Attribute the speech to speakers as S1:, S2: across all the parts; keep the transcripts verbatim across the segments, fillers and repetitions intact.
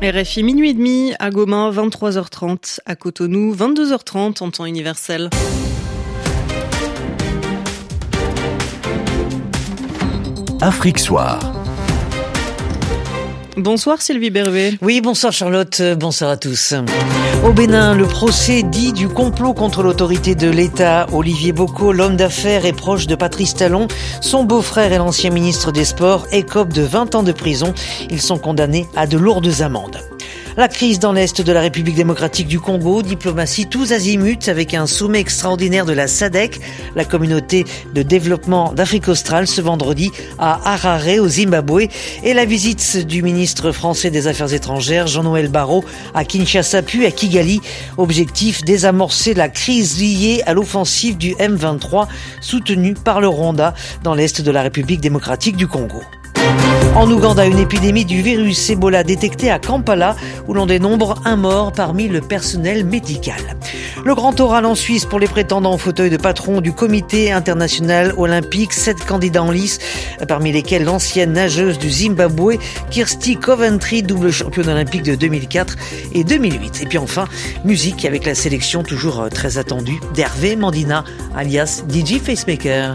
S1: R F I minuit et demi, à Goma vingt-trois heures trente, à Cotonou vingt-deux heures trente en temps universel.
S2: Afrique Soir.
S1: Bonsoir Sylvie Bervé.
S3: Oui, bonsoir Charlotte, bonsoir à tous. Au Bénin, le procès dit du complot contre l'autorité de l'État. Olivier Boko, l'homme d'affaires et proche de Patrice Talon, son beau-frère et l'ancien ministre des Sports, écopent de vingt ans de prison. Ils sont condamnés à de lourdes amendes. La crise dans l'Est de la République démocratique du Congo, diplomatie tous azimuts avec un sommet extraordinaire de la S A D C, la communauté de développement d'Afrique australe, ce vendredi à Harare au Zimbabwe, et la visite du ministre français des Affaires étrangères, Jean-Noël Barrot, à Kinshasa puis à Kigali. Objectif, désamorcer la crise liée à l'offensive du M vingt-trois soutenue par le Rwanda dans l'Est de la République démocratique du Congo. En Ouganda, une épidémie du virus Ebola détectée à Kampala, où l'on dénombre un mort parmi le personnel médical. Le grand oral en Suisse pour les prétendants au fauteuil de patron du comité international olympique. Sept candidats en lice, parmi lesquels l'ancienne nageuse du Zimbabwe, Kirsty Coventry, double championne olympique de deux mille quatre et deux mille huit. Et puis enfin, musique avec la sélection toujours très attendue d'Hervé Mandina, alias D J Facemaker.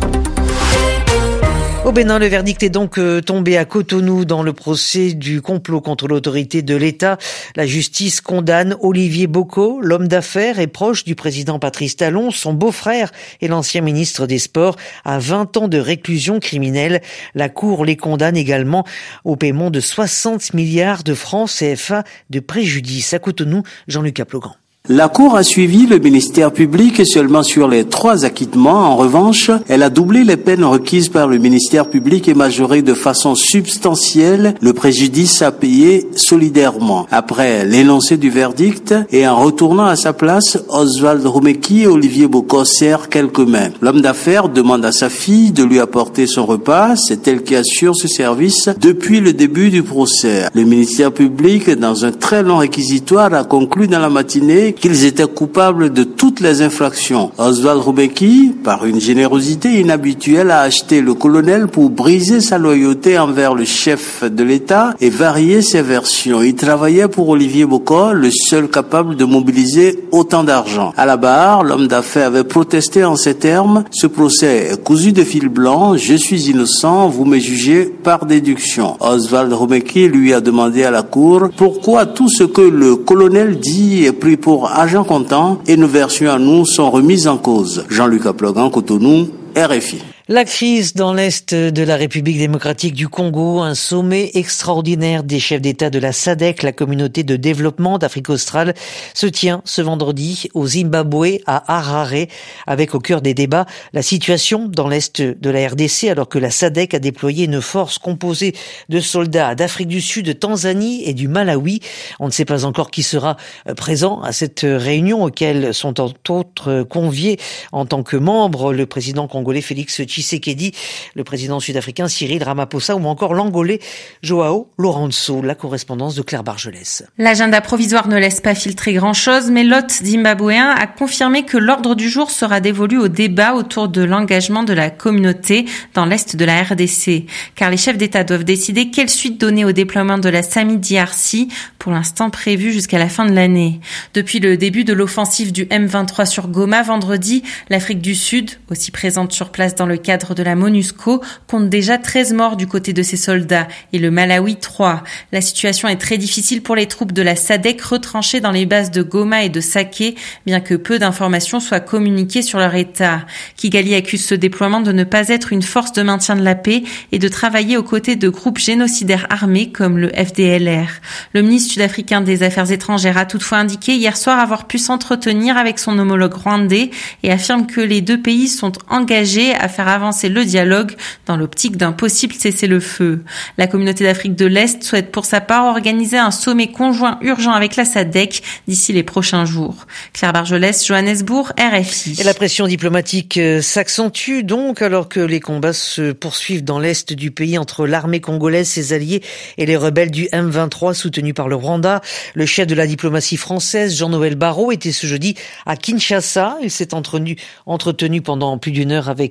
S3: Au Bénin, le verdict est donc tombé à Cotonou dans le procès du complot contre l'autorité de l'État. La justice condamne Olivier Boko, l'homme d'affaires et proche du président Patrice Talon, son beau-frère et l'ancien ministre des Sports, à vingt ans de réclusion criminelle. La Cour les condamne également au paiement de soixante milliards de francs C F A de préjudice. À Cotonou, Jean-Luc Aplogan.
S4: La Cour a suivi le ministère public seulement sur les trois acquittements. En revanche, elle a doublé les peines requises par le ministère public et majoré de façon substantielle le préjudice à payer solidairement. Après l'énoncé du verdict et en retournant à sa place, Oswald Rumeki et Olivier Boko serrent quelques mains. L'homme d'affaires demande à sa fille de lui apporter son repas. C'est elle qui assure ce service depuis le début du procès. Le ministère public, dans un très long réquisitoire, a conclu dans la matinée qu'ils étaient coupables de toutes les infractions. Oswald Rumeki, par une générosité inhabituelle, a acheté le colonel pour briser sa loyauté envers le chef de l'État et varier ses versions. Il travaillait pour Olivier Boko, le seul capable de mobiliser autant d'argent. À la barre, l'homme d'affaires avait protesté en ces termes: ce procès est cousu de fil blanc, je suis innocent, vous me jugez par déduction. Oswald Rumeki lui a demandé à la cour pourquoi tout ce que le colonel dit est pris pour argent comptant et nos versions à nous sont remises en cause. Jean-Luc Aplogan, Cotonou, R F I.
S3: La crise dans l'Est de la République démocratique du Congo, un sommet extraordinaire des chefs d'État de la S A D C, la communauté de développement d'Afrique australe, se tient ce vendredi au Zimbabwe, à Harare, avec au cœur des débats la situation dans l'Est de la R D C, alors que la S A D C a déployé une force composée de soldats d'Afrique du Sud, de Tanzanie et du Malawi. On ne sait pas encore qui sera présent à cette réunion, auquel sont entre autres conviés en tant que membres le président congolais Félix Tshisekedi, le président sud-africain Cyril Ramaphosa ou encore l'Angolais Joao Lourenço. La correspondance de Claire Bargelès.
S5: L'agenda provisoire ne laisse pas filtrer grand-chose, mais l'hôte zimbabwéen a confirmé que l'ordre du jour sera dévolu au débat autour de l'engagement de la communauté dans l'Est de la R D C. Car les chefs d'État doivent décider quelle suite donner au déploiement de la SAMI D R C, pour l'instant prévu jusqu'à la fin de l'année. Depuis le début de l'offensive du M vingt-trois sur Goma vendredi, l'Afrique du Sud, aussi présente sur place dans le cadre de la MONUSCO, compte déjà treize morts du côté de ses soldats et le Malawi trois. La situation est très difficile pour les troupes de la S A D C retranchées dans les bases de Goma et de Sake, bien que peu d'informations soient communiquées sur leur état. Kigali accuse ce déploiement de ne pas être une force de maintien de la paix et de travailler aux côtés de groupes génocidaires armés comme le F D L R. Le ministre sud-africain des Affaires étrangères a toutefois indiqué hier soir avoir pu s'entretenir avec son homologue rwandais et affirme que les deux pays sont engagés à faire avancer le dialogue dans l'optique d'un possible cessez-le-feu. La communauté d'Afrique de l'Est souhaite pour sa part organiser un sommet conjoint urgent avec la S A D C d'ici les prochains jours. Claire Bargelès, Johannesburg, R F I.
S3: Et la pression diplomatique s'accentue donc alors que les combats se poursuivent dans l'Est du pays entre l'armée congolaise, ses alliés et les rebelles du M vingt-trois soutenus par le Rwanda. Le chef de la diplomatie française, Jean-Noël Barrot, était ce jeudi à Kinshasa. Il s'est entretenu, entretenu pendant plus d'une heure avec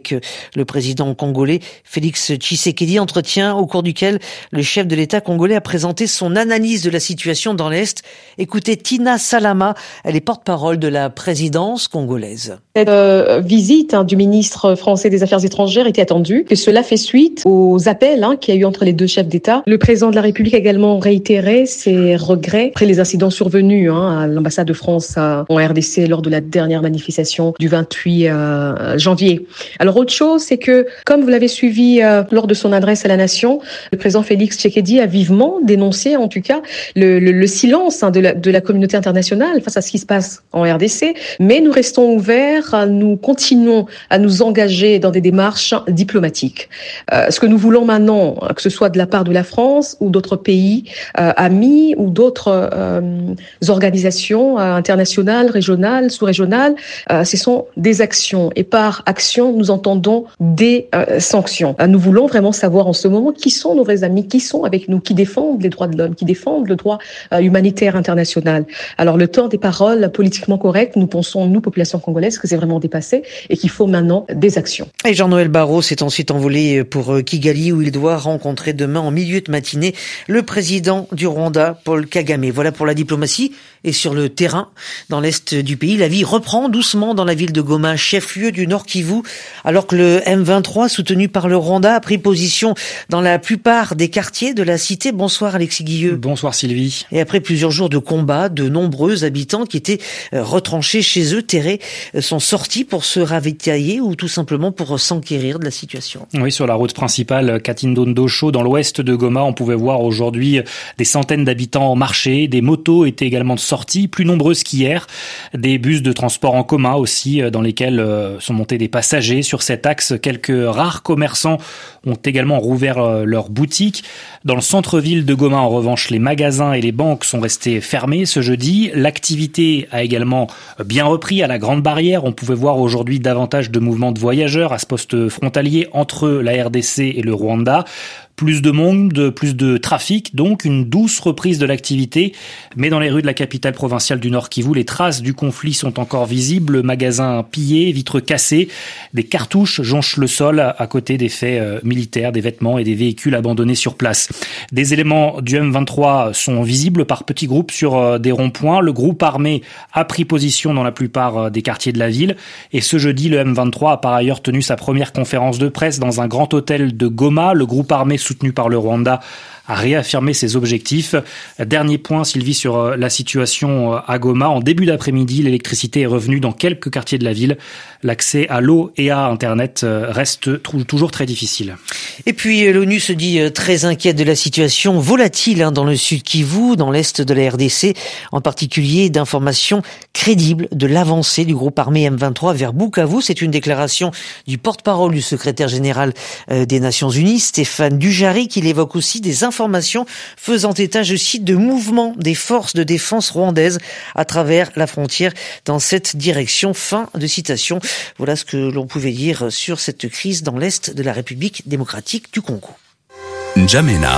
S3: Le président congolais Félix Tshisekedi, entretien au cours duquel le chef de l'État congolais a présenté son analyse de la situation dans l'Est. Écoutez Tina Salama, elle est porte-parole de la présidence congolaise.
S6: Cette euh, visite hein, du ministre français des Affaires étrangères était attendue, que cela fait suite aux appels hein, qu'il y a eu entre les deux chefs d'État. Le président de la République a également réitéré ses regrets après les incidents survenus hein, à l'ambassade de France à, en R D C lors de la dernière manifestation du vingt-huit euh, janvier. Alors autre chose, c'est que comme vous l'avez suivi euh, lors de son adresse à la nation, le président Félix Tshisekedi a vivement dénoncé en tout cas le, le, le silence hein, de, la, de la communauté internationale face à ce qui se passe en R D C, mais nous restons ouverts, nous continuons à nous engager dans des démarches diplomatiques. Euh, ce que nous voulons maintenant, que ce soit de la part de la France ou d'autres pays euh, amis ou d'autres euh, organisations euh, internationales, régionales, sous-régionales, euh, ce sont des actions. Et par action, nous entendons des euh, sanctions. Euh, nous voulons vraiment savoir en ce moment qui sont nos vrais amis, qui sont avec nous, qui défendent les droits de l'homme, qui défendent le droit euh, humanitaire international. Alors le temps des paroles politiquement correctes, nous pensons, nous, population congolaise, que c'est vraiment dépassé et qu'il faut maintenant des actions.
S3: Et Jean-Noël Barrot s'est ensuite envolé pour Kigali où il doit rencontrer demain en milieu de matinée le président du Rwanda, Paul Kagame. Voilà pour la diplomatie. Et sur le terrain, dans l'est du pays, la vie reprend doucement dans la ville de Goma, chef-lieu du Nord Kivu, alors que le M vingt-trois, soutenu par le Rwanda, a pris position dans la plupart des quartiers de la cité. Bonsoir Alexis Guilleux.
S7: Bonsoir Sylvie.
S3: Et après plusieurs jours de combat, de nombreux habitants qui étaient retranchés chez eux, terrés, sont sortis pour se ravitailler ou tout simplement pour s'enquérir de la situation.
S7: Oui, sur la route principale Katindondo-Cho, dans l'ouest de Goma, on pouvait voir aujourd'hui des centaines d'habitants marcher, des motos étaient également sorties, plus nombreuses qu'hier, des bus de transport en commun aussi, dans lesquels sont montés des passagers. Sur cet axe, quelques rares commerçants ont également rouvert leurs boutiques. Dans le centre-ville de Goma, en revanche, les magasins et les banques sont restés fermés ce jeudi. L'activité a également bien repris à la Grande Barrière. On pouvait voir aujourd'hui davantage de mouvements de voyageurs à ce poste frontalier entre la R D C et le Rwanda. Plus de monde, plus de trafic, donc une douce reprise de l'activité. Mais dans les rues de la capitale provinciale du Nord Kivu, les traces du conflit sont encore visibles. Magasins pillés, vitres cassées, des cartouches jonchent le sol à côté des faits militaires, des vêtements et des véhicules abandonnés sur place. Des éléments du M vingt-trois sont visibles par petits groupes sur des ronds-points. Le groupe armé a pris position dans la plupart des quartiers de la ville. Et ce jeudi, le M vingt-trois a par ailleurs tenu sa première conférence de presse dans un grand hôtel de Goma. Le groupe armé soutenu par le Rwanda a réaffirmé ses objectifs. Dernier point, Sylvie, sur la situation à Goma. En début d'après-midi, l'électricité est revenue dans quelques quartiers de la ville. L'accès à l'eau et à Internet reste toujours très difficile.
S3: Et puis, l'ONU se dit très inquiète de la situation volatile hein, dans le sud Kivu, dans l'est de la R D C, en particulier d'informations crédibles de l'avancée du groupe armé M vingt-trois vers Bukavu. C'est une déclaration du porte-parole du secrétaire général des Nations Unies, Stéphane Dujarric. Il évoque aussi des informations faisant état, je cite, de mouvements des forces de défense rwandaises à travers la frontière dans cette direction. Fin de citation. Voilà ce que l'on pouvait dire sur cette crise dans l'est de la République démocratique du Congo.
S2: N'Djamena,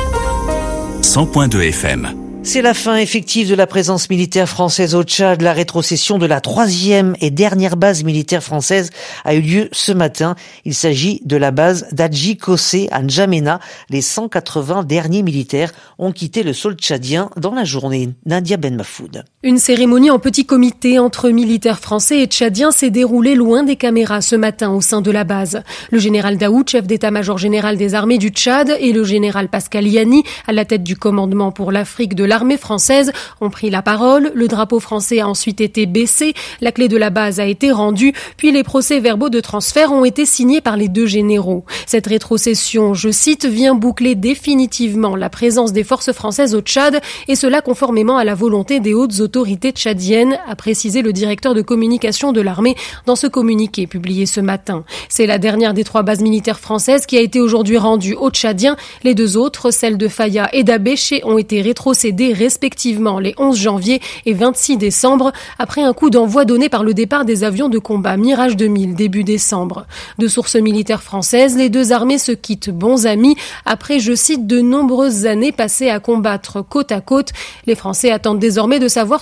S2: cent point deux F M.
S3: C'est la fin effective de la présence militaire française au Tchad. La rétrocession de la troisième et dernière base militaire française a eu lieu ce matin. Il s'agit de la base d'Adji Kossé à N'Djamena. Les cent quatre-vingts derniers militaires ont quitté le sol tchadien dans la journée. Nadia Ben Mafoud.
S8: Une cérémonie en petit comité entre militaires français et tchadiens s'est déroulée loin des caméras ce matin au sein de la base. Le général Daoud, chef d'état-major général des armées du Tchad, et le général Pascal Yanni, à la tête du commandement pour l'Afrique de la L'armée française ont pris la parole, le drapeau français a ensuite été baissé, la clé de la base a été rendue, puis les procès-verbaux de transfert ont été signés par les deux généraux. Cette rétrocession, je cite, vient boucler définitivement la présence des forces françaises au Tchad, et cela conformément à la volonté des hautes autorités tchadiennes, a précisé le directeur de communication de l'armée dans ce communiqué publié ce matin. C'est la dernière des trois bases militaires françaises qui a été aujourd'hui rendue aux Tchadiens. Les deux autres, celles de Faya et d'Abéché, ont été rétrocédées respectivement les onze janvier et vingt-six décembre, après un coup d'envoi donné par le départ des avions de combat Mirage deux mille début décembre. De sources militaires françaises, les deux armées se quittent bons amis après, je cite, de nombreuses années passées à combattre côte à côte. Les Français attendent désormais de savoir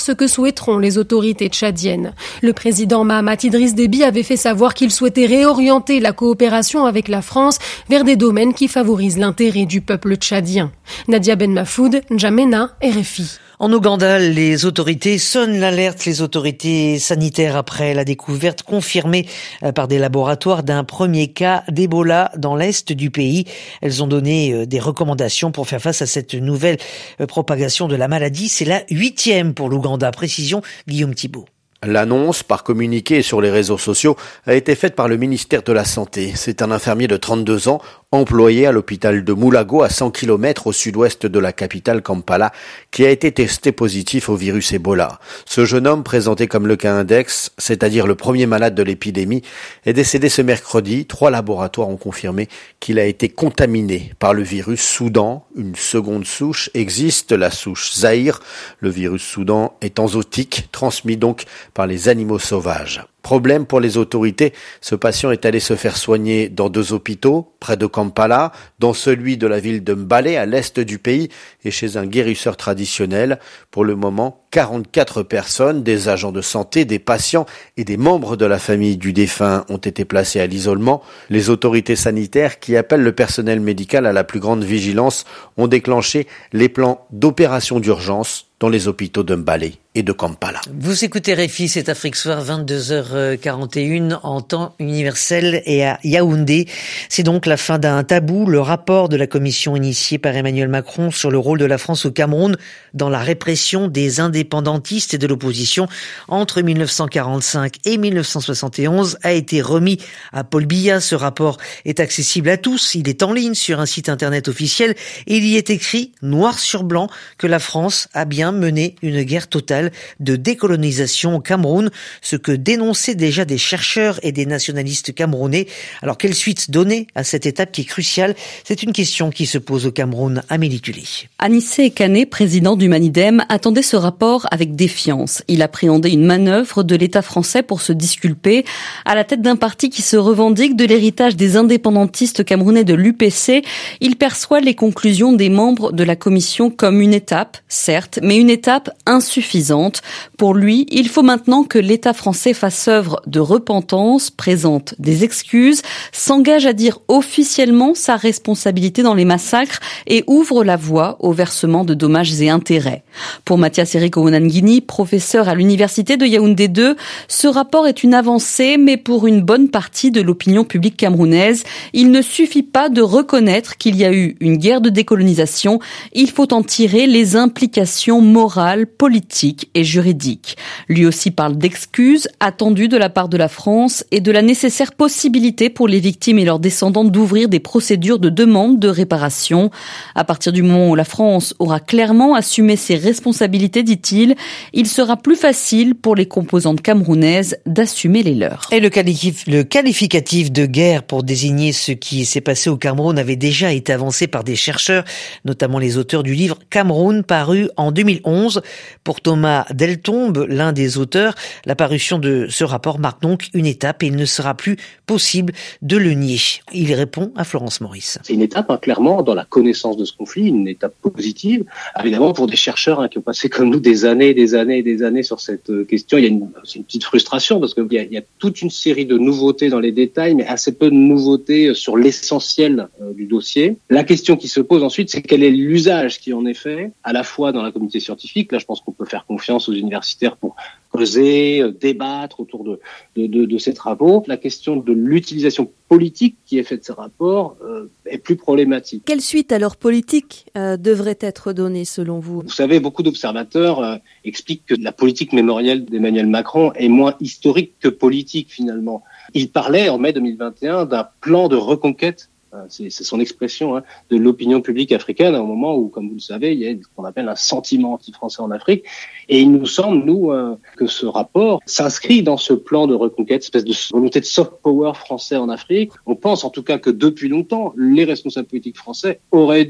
S8: ce que souhaiteront les autorités tchadiennes. Le président Mahamat Idriss Déby avait fait savoir qu'il souhaitait réorienter la coopération avec la France vers des domaines qui favorisent l'intérêt du peuple tchadien. Nadia Ben Mafoud, N'Djamena, R F I.
S3: En Ouganda, les autorités sonnent l'alerte, les autorités sanitaires, après la découverte confirmée par des laboratoires d'un premier cas d'Ebola dans l'est du pays. Elles ont donné des recommandations pour faire face à cette nouvelle propagation de la maladie. C'est la huitième pour l'Ouganda. Précision, Guillaume Thibault.
S9: L'annonce, par communiqué sur les réseaux sociaux, a été faite par le ministère de la Santé. C'est un infirmier de trente-deux ans, employé à l'hôpital de Mulago, à cent kilomètres au sud-ouest de la capitale Kampala, qui a été testé positif au virus Ebola. Ce jeune homme, présenté comme le cas index, c'est-à-dire le premier malade de l'épidémie, est décédé ce mercredi. Trois laboratoires ont confirmé qu'il a été contaminé par le virus Soudan. Une seconde souche existe, la souche Zaïre. Le virus Soudan étant zootique, transmis donc par les animaux sauvages. Problème pour les autorités, ce patient est allé se faire soigner dans deux hôpitaux, près de Kampala, dans celui de la ville de Mbale, à l'est du pays, et chez un guérisseur traditionnel. Pour le moment, quarante-quatre personnes, des agents de santé, des patients et des membres de la famille du défunt ont été placés à l'isolement. Les autorités sanitaires, qui appellent le personnel médical à la plus grande vigilance, ont déclenché les plans d'opération d'urgence dans les hôpitaux de Mbale et de Kampala.
S3: Vous écoutez R F I, c'est Afrique Soir, vingt-deux heures quarante et une en temps universel et à Yaoundé. C'est donc la fin d'un tabou, le rapport de la commission initiée par Emmanuel Macron sur le rôle de la France au Cameroun dans la répression des indépendantistes et de l'opposition entre mille neuf cent quarante-cinq et mille neuf cent soixante et onze a été remis à Paul Biya. Ce rapport est accessible à tous, il est en ligne sur un site internet officiel et il y est écrit noir sur blanc que la France a bien mené une guerre totale de décolonisation au Cameroun, ce que dénonçaient déjà des chercheurs et des nationalistes camerounais. Alors quelle suite donner à cette étape qui est cruciale? C'est une question qui se pose au Cameroun. Amélie Tulé.
S10: Anissé Kané, président du Manidem, attendait ce rapport avec défiance. Il appréhendait une manœuvre de l'État français pour se disculper à la tête d'un parti qui se revendique de l'héritage des indépendantistes camerounais de l'U P C. Il perçoit les conclusions des membres de la commission comme une étape, certes, mais une étape insuffisante. Pour lui, il faut maintenant que l'État français fasse œuvre de repentance, présente des excuses, s'engage à dire officiellement sa responsabilité dans les massacres et ouvre la voie au versement de dommages et intérêts. Pour Mathias Eric Ounangini, professeur à l'université de Yaoundé deux, ce rapport est une avancée, mais pour une bonne partie de l'opinion publique camerounaise, il ne suffit pas de reconnaître qu'il y a eu une guerre de décolonisation, il faut en tirer les implications morales, politiques et juridiques. Lui aussi parle d'excuses attendues de la part de la France et de la nécessaire possibilité pour les victimes et leurs descendants d'ouvrir des procédures de demande de réparation. À partir du moment où la France aura clairement assumé ses responsabilités, dit-il, il sera plus facile pour les composantes camerounaises d'assumer les leurs.
S3: Et le qualificatif, le qualificatif de guerre pour désigner ce qui s'est passé au Cameroun avait déjà été avancé par des chercheurs, notamment les auteurs du livre Cameroun, paru en deux mille onze. Pour Thomas Deltombe, l'un des auteurs, la parution de ce rapport marque donc une étape et il ne sera plus possible de le nier. Il répond à Florence Maurice.
S11: C'est une étape, hein, clairement, dans la connaissance de ce conflit, une étape positive. Évidemment, pour des chercheurs hein, qui ont passé comme nous des années, des années et des années sur cette euh, question, il y a une, c'est une petite frustration parce qu'il y a, il y a toute une série de nouveautés dans les détails, mais assez peu de nouveautés sur l'essentiel euh, du dossier. La question qui se pose ensuite, c'est quel est l'usage qui en est fait, à la fois dans la communauté scientifique. Là, je pense qu'on peut faire confiance aux universitaires pour causer, euh, débattre autour de, de, de, de ces travaux. La question de l'utilisation politique qui est faite de ces rapports euh, est plus problématique.
S12: Quelle suite alors politique euh, devrait être donnée selon vous?
S11: Vous savez, beaucoup d'observateurs euh, expliquent que la politique mémorielle d'Emmanuel Macron est moins historique que politique finalement. Il parlait en mai deux mille vingt et un d'un plan de reconquête. C'est, c'est son expression hein, de l'opinion publique africaine à un moment où, comme vous le savez, il y a ce qu'on appelle un sentiment anti-français en Afrique. Et il nous semble, nous, euh, que ce rapport s'inscrit dans ce plan de reconquête, espèce de volonté de soft power français en Afrique. On pense en tout cas que depuis longtemps, les responsables politiques français auraient dû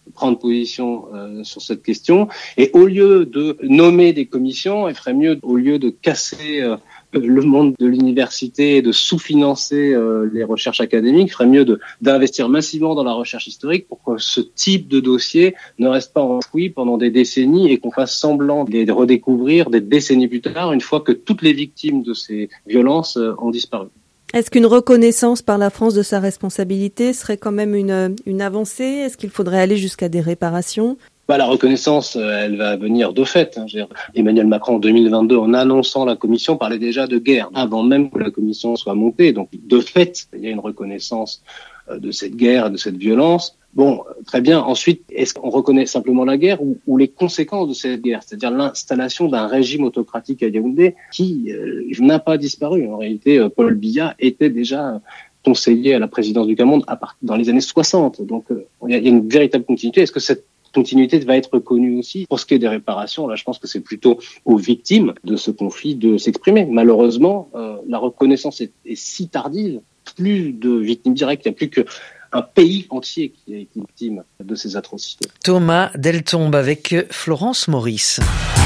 S11: prendre position euh, sur cette question. Et au lieu de nommer des commissions, il ferait mieux, au lieu de casser euh, le monde de l'université et de sous-financer euh, les recherches académiques, il ferait mieux de, d'investir massivement dans la recherche historique pour que ce type de dossier ne reste pas enfoui pendant des décennies et qu'on fasse semblant de les redécouvrir des décennies plus tard, une fois que toutes les victimes de ces violences euh, ont disparu.
S12: Est-ce qu'une reconnaissance par la France de sa responsabilité serait quand même une, une avancée ? Est-ce qu'il faudrait aller jusqu'à des réparations ?
S11: Bah, la reconnaissance, elle va venir de fait. Hein. Emmanuel Macron, en deux mille vingt-deux, en annonçant la commission, parlait déjà de guerre, avant même que la commission soit montée. Donc, de fait, il y a une reconnaissance de cette guerre, de cette violence. Bon, très bien. Ensuite, est-ce qu'on reconnaît simplement la guerre ou, ou les conséquences de cette guerre, c'est-à-dire l'installation d'un régime autocratique à Yaoundé qui euh, n'a pas disparu. En réalité, euh, Paul Biya était déjà conseiller à la présidence du Cameroun à part, dans les années soixante. Donc, euh, il y a, il y a une véritable continuité. Est-ce que cette continuité va être reconnue aussi? Pour ce qui est des réparations, là, je pense que c'est plutôt aux victimes de ce conflit de s'exprimer. Malheureusement, euh, la reconnaissance est, est si tardive, plus de victimes directes, il n'y a plus que un pays entier qui a été victime de ces atrocités.
S3: Thomas Deltombe avec Florence Maurice.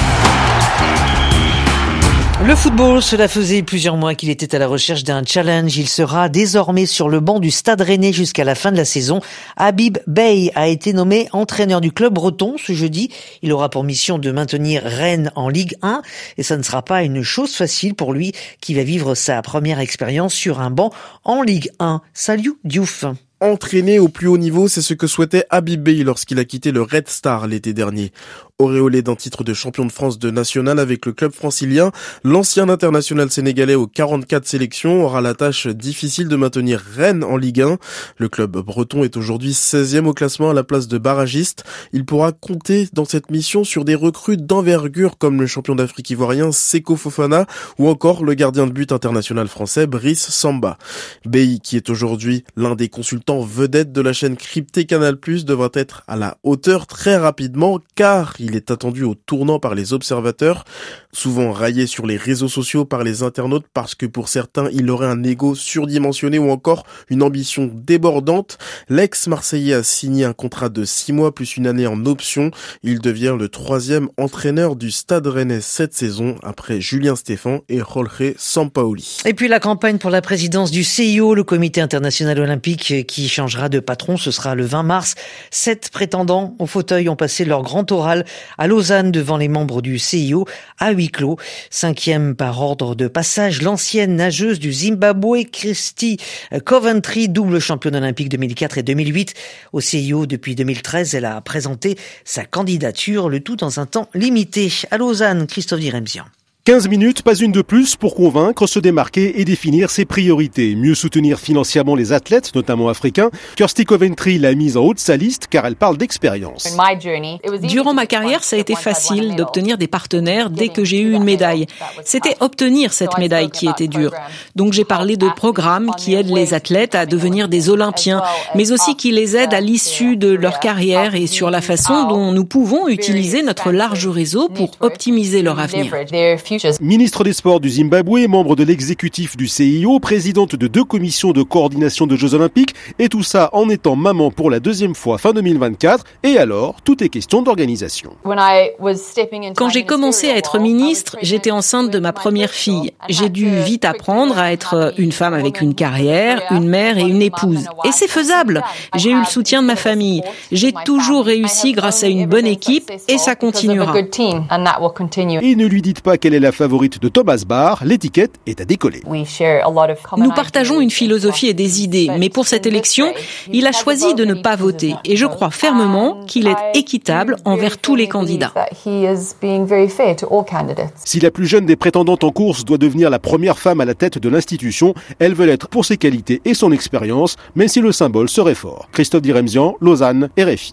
S3: Le football, cela faisait plusieurs mois qu'il était à la recherche d'un challenge. Il sera désormais sur le banc du Stade Rennais jusqu'à la fin de la saison. Habib Beye a été nommé entraîneur du club breton ce jeudi. Il aura pour mission de maintenir Rennes en Ligue un et ça ne sera pas une chose facile pour lui qui va vivre sa première expérience sur un banc en Ligue un. Salut Diouf.
S13: Entraîner au plus haut niveau, c'est ce que souhaitait Habib Beye lorsqu'il a quitté le Red Star l'été dernier. Auréolé d'un titre de champion de France de national avec le club francilien, l'ancien international sénégalais aux quarante-quatre sélections aura la tâche difficile de maintenir Rennes en Ligue un. Le club breton est aujourd'hui seizième au classement à la place de barragiste. Il pourra compter dans cette mission sur des recrues d'envergure comme le champion d'Afrique ivoirien Seko Fofana ou encore le gardien de but international français Brice Samba. Beye, qui est aujourd'hui l'un des consultants vedette de la chaîne cryptée Canal plus, devra être à la hauteur très rapidement car il est attendu au tournant par les observateurs, souvent raillé sur les réseaux sociaux par les internautes parce que pour certains il aurait un ego surdimensionné ou encore une ambition débordante. L'ex-Marseillais a signé un contrat de six mois plus une année en option. Il devient le troisième entraîneur du Stade Rennais cette saison après Julien Stéphan et Jorge Sampaoli.
S3: Et puis la campagne pour la présidence du C I O, le Comité international olympique, qui changera de patron, ce sera le vingt mars. Sept prétendants au fauteuil ont passé leur grand oral à Lausanne devant les membres du C I O à huis clos. Cinquième par ordre de passage, l'ancienne nageuse du Zimbabwe, Christy Coventry, double championne olympique deux mille quatre et deux mille huit. Au C I O depuis deux mille treize, elle a présenté sa candidature, le tout dans un temps limité. À Lausanne, Christophe Diremzian.
S14: quinze minutes, pas une de plus pour convaincre, se démarquer et définir ses priorités. Mieux soutenir financièrement les athlètes, notamment africains. Kirsty Coventry l'a mise en haut de sa liste car elle parle d'expérience.
S15: Durant ma carrière, ça a été facile d'obtenir des partenaires dès que j'ai eu une médaille. C'était obtenir cette médaille qui était dur. Donc j'ai parlé de programmes qui aident les athlètes à devenir des Olympiens, mais aussi qui les aident à l'issue de leur carrière et sur la façon dont nous pouvons utiliser notre large réseau pour optimiser leur avenir.
S14: Ministre des Sports du Zimbabwe, membre de l'exécutif du C I O, présidente de deux commissions de coordination de Jeux Olympiques, et tout ça en étant maman pour la deuxième fois fin deux mille vingt-quatre, et alors, tout est question d'organisation.
S15: Quand j'ai commencé à être ministre, j'étais enceinte de ma première fille. J'ai dû vite apprendre à être une femme avec une carrière, une mère et une épouse. Et c'est faisable. J'ai eu le soutien de ma famille. J'ai toujours réussi grâce à une bonne équipe, et ça continuera.
S14: Et ne lui dites pas qu'elle est la favorite de Thomas Barr, l'étiquette est à décoller.
S15: Nous partageons une philosophie et des idées, mais pour cette élection, il a choisi de ne pas voter. Et je crois fermement qu'il est équitable envers tous les candidats.
S14: Si la plus jeune des prétendantes en course doit devenir la première femme à la tête de l'institution, elle veut l'être pour ses qualités et son expérience, même si le symbole serait fort. Christophe Diremzian, Lausanne, R F I.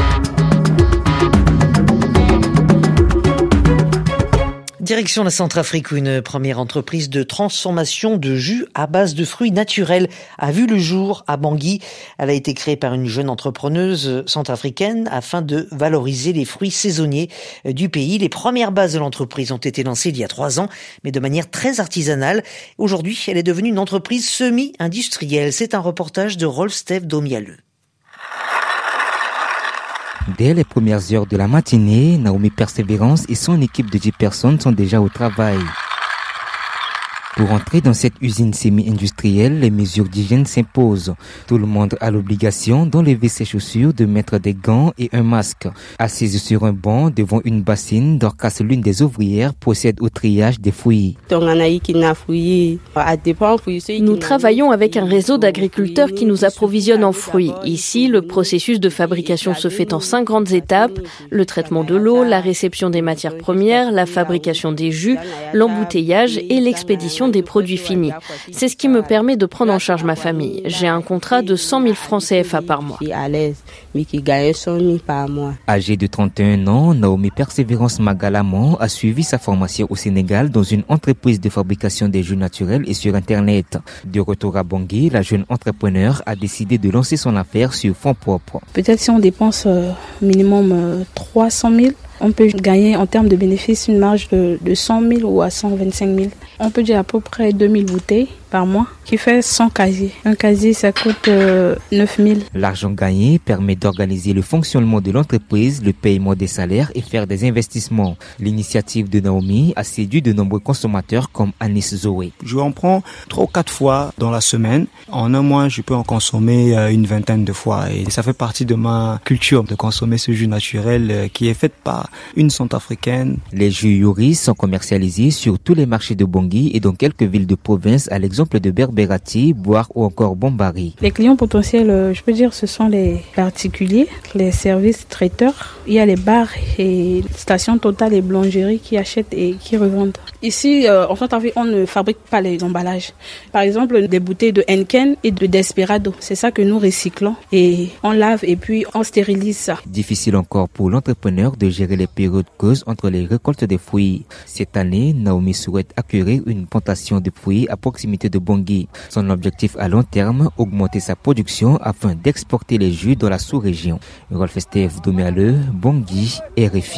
S3: Direction la Centrafrique où une première entreprise de transformation de jus à base de fruits naturels a vu le jour à Bangui. Elle a été créée par une jeune entrepreneuse centrafricaine afin de valoriser les fruits saisonniers du pays. Les premières bases de l'entreprise ont été lancées il y a trois ans, mais de manière très artisanale. Aujourd'hui, elle est devenue une entreprise semi-industrielle. C'est un reportage de Rolf Steve Domialeux.
S16: Dès les premières heures de la matinée, Naomi Persévérance et son équipe de dix personnes sont déjà au travail. Pour entrer dans cette usine semi-industrielle, les mesures d'hygiène s'imposent. Tout le monde a l'obligation d'enlever ses chaussures, de mettre des gants et un masque. Assise sur un banc devant une bassine, Dorcas, l'une des ouvrières, procède au triage des fouillis.
S17: Nous travaillons avec un réseau d'agriculteurs qui nous approvisionne en fruits. Ici, le processus de fabrication se fait en cinq grandes étapes. Le traitement de l'eau, la réception des matières premières, la fabrication des jus, l'embouteillage et l'expédition des produits finis. C'est ce qui me permet de prendre en charge ma famille. J'ai un contrat de cent mille francs C F A par mois.
S16: Âgée de trente et un ans, Naomi Persévérance Magalamon a suivi sa formation au Sénégal dans une entreprise de fabrication des jus naturels et sur Internet. De retour à Bangui, la jeune entrepreneur a décidé de lancer son affaire sur fonds propres.
S18: Peut-être si on dépense euh, minimum euh, trois cent mille, on peut gagner en termes de bénéfices une marge de, de cent mille ou à cent vingt-cinq mille. On peut dire à peu près deux mille bouteilles par mois, qui fait cent casiers. Un casier, ça coûte euh, neuf mille.
S16: L'argent gagné permet d'organiser le fonctionnement de l'entreprise, le paiement des salaires et faire des investissements. L'initiative de Naomi a séduit de nombreux consommateurs comme Anis Zoé.
S19: Je en prends trois ou quatre fois dans la semaine. En un mois, je peux en consommer une vingtaine de fois. Et ça fait partie de ma culture de consommer ce jus naturel qui est fait par une centrafricaine.
S16: Les jus Yuri sont commercialisés sur tous les marchés de Bangui et dans quelques villes de province, à l'exemple de Berberati, Boire ou encore Bombari.
S18: Les clients potentiels, je peux dire, ce sont les particuliers, les services traiteurs. Il y a les bars et stations Total et boulangeries qui achètent et qui revendent. Ici, euh, en Centrafrique, on ne fabrique pas les emballages. Par exemple, des bouteilles de Henken et de Desperado. C'est ça que nous recyclons et on lave et puis on stérilise ça.
S16: Difficile encore pour l'entrepreneur de gérer les périodes creuses entre les récoltes des fruits. Cette année, Naomi souhaite acquérir une plantation de fruits à proximité de Bangui. Son objectif à long terme, augmenter sa production afin d'exporter les jus dans la sous-région. Rolf Steve Doméaleux, Bangui, R F I.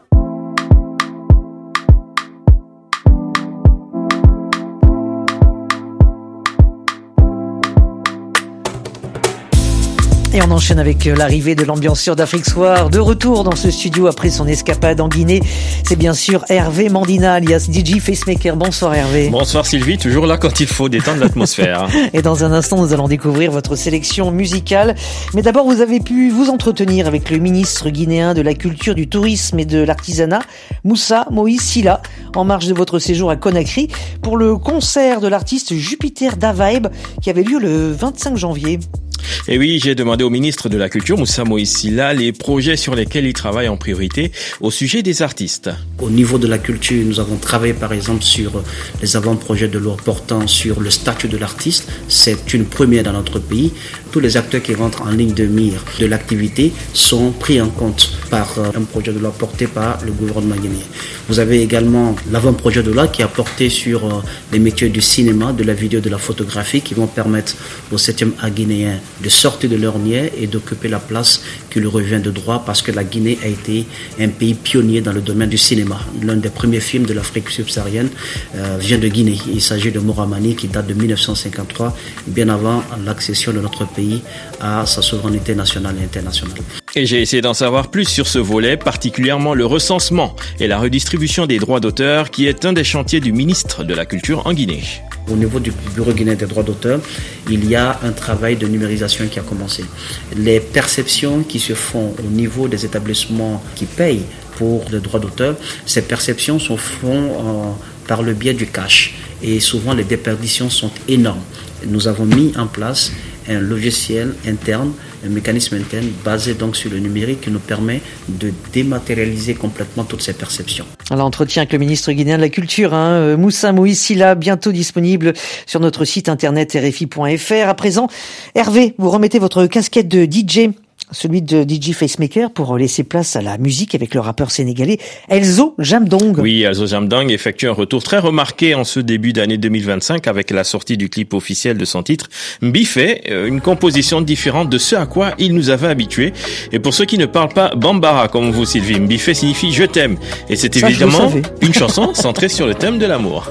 S3: Et on enchaîne avec l'arrivée de l'ambianceur d'Afrique Soir, de retour dans ce studio après son escapade en Guinée. C'est bien sûr Hervé Mandina, alias D J Facemaker. Bonsoir Hervé.
S20: Bonsoir Sylvie, toujours là quand il faut détendre l'atmosphère.
S3: Et dans un instant, nous allons découvrir votre sélection musicale. Mais d'abord, vous avez pu vous entretenir avec le ministre guinéen de la Culture, du Tourisme et de l'Artisanat, Moussa Moïse Silla, en marge de votre séjour à Conakry, pour le concert de l'artiste Jupiter Da Vibe qui avait lieu le vingt-cinq janvier.
S20: Et oui, j'ai demandé au ministre de la Culture, Moussa Moïse Silla, les projets sur lesquels il travaille en priorité au sujet des artistes.
S21: Au niveau de la culture, nous avons travaillé par exemple sur les avant-projets de loi portant sur le statut de l'artiste. C'est une première dans notre pays. Tous les acteurs qui rentrent en ligne de mire de l'activité sont pris en compte par un projet de loi porté par le gouvernement guinéen. Vous avez également l'avant-projet de loi qui a porté sur les métiers du cinéma, de la vidéo, de la photographie qui vont permettre au septième art guinéen de sortir de l'ornière et d'occuper la place qui lui revient de droit parce que la Guinée a été un pays pionnier dans le domaine du cinéma. L'un des premiers films de l'Afrique subsaharienne euh, vient de Guinée. Il s'agit de Moramani qui date de mille neuf cent cinquante-trois, bien avant l'accession de notre pays à sa souveraineté nationale et internationale.
S20: Et j'ai essayé d'en savoir plus sur ce volet, particulièrement le recensement et la redistribution des droits d'auteur qui est un des chantiers du ministre de la Culture en Guinée.
S21: Au niveau du Bureau guinéen des droits d'auteur, il y a un travail de numérisation qui a commencé. Les perceptions qui se font au niveau des établissements qui payent pour les droits d'auteur, ces perceptions se font euh, par le biais du cash. Et souvent, les déperditions sont énormes. Nous avons mis en place un logiciel interne, un mécanisme interne basé donc sur le numérique qui nous permet de dématérialiser complètement toutes ces perceptions.
S3: L'entretien avec le ministre guinéen de la Culture, hein, Moussa Moïse Silla, bientôt disponible sur notre site internet R F I point F R. À présent, Hervé, vous remettez votre casquette de D J, celui de D J Facemaker, pour laisser place à la musique avec le rappeur sénégalais Elzo Jamdong.
S20: Oui, Elzo Jamdong effectue un retour très remarqué en ce début d'année deux mille vingt-cinq avec la sortie du clip officiel de son titre Mbiffé, une composition différente de ce à quoi il nous avait habitués. Et pour ceux qui ne parlent pas Bambara comme vous Sylvie, Mbiffé signifie je t'aime. Et c'est Ça, évidemment une chanson centrée sur le thème de l'amour.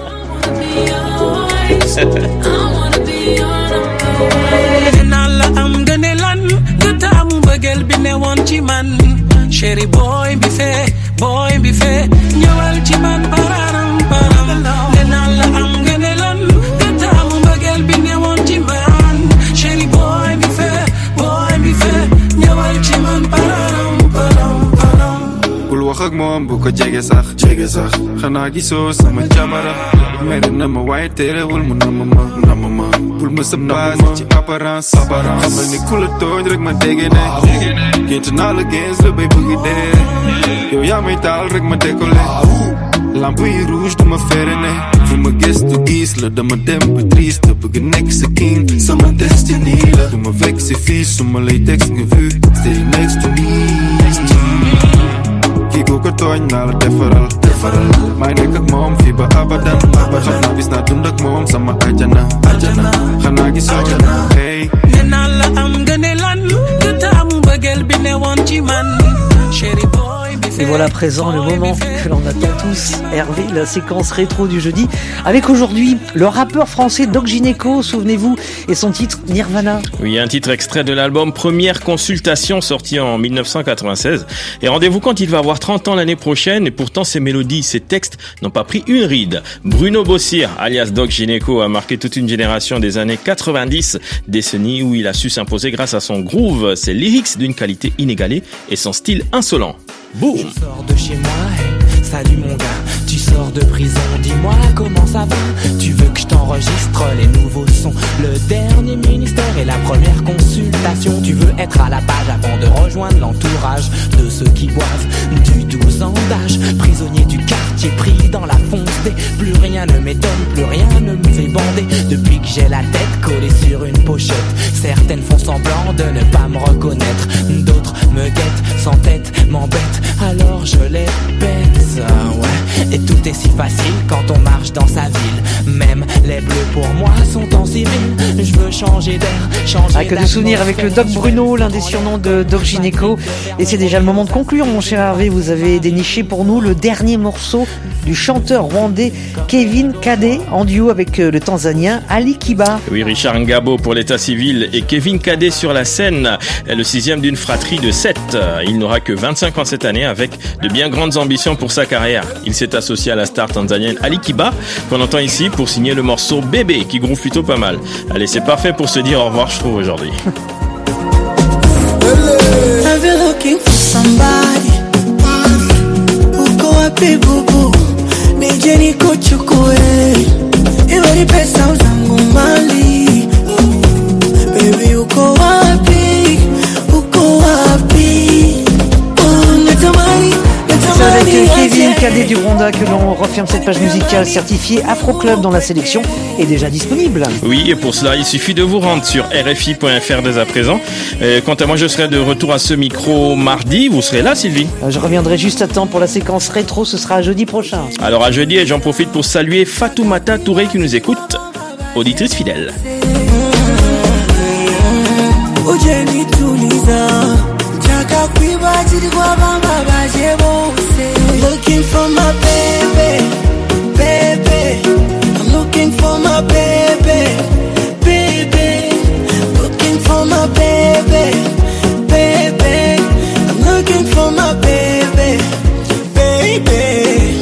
S22: Girl be ne want you man
S1: Chéri boy bi fe, boy bi fe, ñëwal ci man pararam param. Ne naan la am nga ne lan, nga taamu mbëggeel bi newoon ci man. Chéri boy bi fe, boy bi fe, ñëwal ci man pararam param param.
S22: Bul wax ak moom bu ko jege sax, jege sax. Xanaa gisoo sama jamara. Mere na ma waaye terewul mu nama ma, nama ma. Bul ma sa base ci apparence, apparence. Xamal ni ku la tooñ rek ma dégg ne. Gént naa la gens la bay bëgg dee. Yow yaa may taal rek ma décollé. Lamp yi rouge duma fere ne. Fu ma gëstu gis la dama dem ba triste. Bëgg nekk sa king, sama destiny la. Duma vex si fii su ma lay text nga vu. Stay next to me. Kii ku ko tooñ naa la defaral, defaral. May nekk ak moom fii ba abadan, abadan. Xam naa bis naa dund ak moom sama ajana, ajana. Xanaa gisoo hey.
S1: Ne naa la am nga ne lan, nga taamu mbëggeel bi newoon ci man. Chéri boy bi fe.
S3: Et voilà à présent le moment que l'on attend tous. Hervé, la séquence rétro du jeudi. Avec aujourd'hui le rappeur français Doc Gynéco, souvenez-vous, et son titre Nirvana.
S20: Oui, un titre extrait de l'album Première Consultation sorti en dix-neuf cent quatre-vingt-seize. Et rendez-vous compte, il va avoir trente ans l'année prochaine et pourtant ses mélodies, ses textes n'ont pas pris une ride. Bruno Bossir, alias Doc Gynéco, a marqué toute une génération des années quatre-vingt-dix, décennie où il a su s'imposer grâce à son groove, ses lyrics d'une qualité inégalée et son style insolent. Boum!
S1: Je sors de chez moi, hey, salut mon gars. Tu sors de prison, dis-moi comment ça va. Tu veux que je t'enregistre les nouveaux sons, le dernier ministère et la première consultation. Tu veux être à la page avant de rejoindre l'entourage de ceux qui boivent du douze ans d'âge. Prisonnier du quartier, pris dans la fonce des. Plus rien ne m'étonne, plus rien ne me fait bander. Depuis que j'ai la tête collée sur une pochette, certaines font semblant de ne pas me reconnaître. D'autres me guettent, sans tête, m'embêtent. Alors je les pète, ah ouais. Et tout est si facile quand on marche dans sa ville. Même les bleus pour moi sont en civil. Je veux changer d'air, changer
S3: Ah, que de souvenirs avec le Doc Bruno, l'un des surnoms de Doc Gynéco. Et c'est déjà le moment de conclure, mon cher Hervé. Vous avez déniché pour nous le dernier morceau du chanteur rwandais Kevin Kadé en duo avec le Tanzanien Ali Kiba.
S20: Oui, Richard Ngabo pour l'état civil et Kevin Kadé sur la scène, le sixième d'une fratrie de sept. Il n'aura que vingt-cinq ans cette année avec de bien grandes ambitions pour sa carrière. Il s'est associé à la star tanzanienne Ali Kiba qu'on entend ici pour signer le morceau Bébé qui groove plutôt pas mal. Allez, c'est parfait pour se dire au revoir, je trouve, aujourd'hui.
S3: C'est avec Kevin Kadé du Rwanda que l'on referme cette page musicale certifiée Afro Club dont la sélection est déjà disponible.
S20: Oui, et pour cela, il suffit de vous rendre sur R F I point F R dès à présent. Et quant à moi, je serai de retour à ce micro mardi. Vous serez là, Sylvie?
S3: Je reviendrai juste à temps pour la séquence rétro, ce sera jeudi prochain.
S20: Alors à jeudi, et j'en profite pour saluer Fatoumata Touré qui nous écoute, auditrice fidèle.
S1: Looking for my baby, baby. I'm looking for my baby, baby. Looking for my baby, baby. I'm looking for my baby, baby.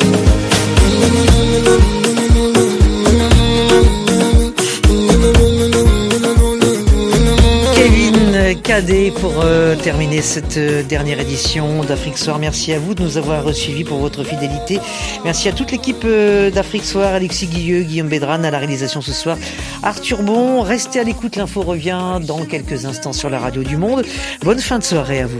S3: Kevin Kadé pour euh, terminer cette euh, dernière édition d'Afrique Soir. Merci à vous de nous avoir suivis pour votre fidélité. Merci à toute l'équipe euh, d'Afrique Soir, Alexis Guilleux, Guillaume Bédran à la réalisation ce soir, Arthur Bon. Restez à l'écoute, l'info revient dans quelques instants sur la radio du Monde. Bonne fin de soirée à vous.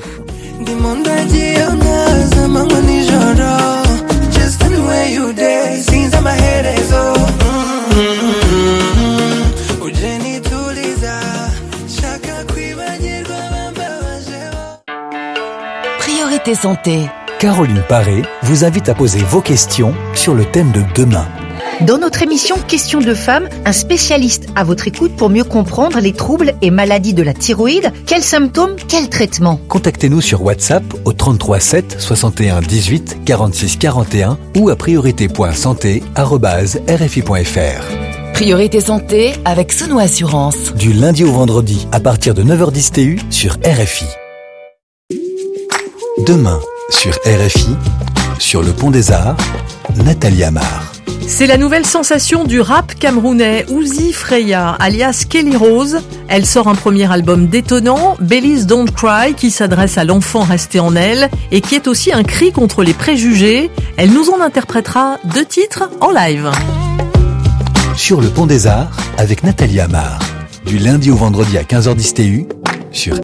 S23: Priorité santé.
S2: Caroline Paré vous invite à poser vos questions sur le thème de demain.
S23: Dans notre émission Questions de femmes, un spécialiste à votre écoute pour mieux comprendre les troubles et maladies de la thyroïde. Quels symptômes, quels traitements?
S2: Contactez-nous sur WhatsApp au trente-trois sept soixante et un dix-huit quarante-six quarante et un ou à priorité point santé arobase R F I point F R.
S23: Priorité santé avec Sono Assurance.
S2: Du lundi au vendredi à partir de neuf heures dix T U sur R F I. Demain, Sur R F I, sur le Pont des Arts, Nathalie Amar.
S4: C'est la nouvelle sensation du rap camerounais, Uzi Freya, alias Kelly Rose. Elle sort un premier album détonnant, Belly's Don't Cry, qui s'adresse à l'enfant resté en elle et qui est aussi un cri contre les préjugés. Elle nous en interprétera deux titres en live.
S2: Sur le Pont des Arts, avec Nathalie Amar. Du lundi au vendredi à quinze heures dix T U, sur